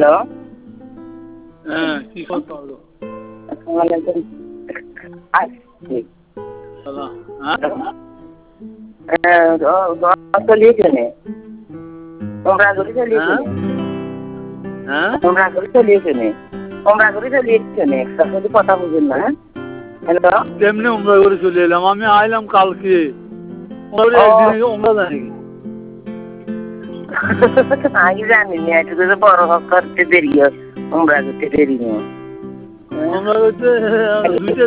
Hello, হ্যাঁ কি কথা হলো? আসছি। হ্যাঁ চলিয়েছেনে তোমরা করে চলিয়েছেনে হ্যাঁ তোমরা করে চলিয়েছেনে তোমরা করে চলিয়েছেনে একসাথে কথা বুঝেন না। হ্যালো, কেমনে উমরা করে চলে এলাম? আমি আইলাম কালকে, একদিন উমরা জানি আমি জানি না, একটু বড় করতে দেরি হয়, তোমরা করতে দেরি নেই। আমরা হচ্ছে দুইটা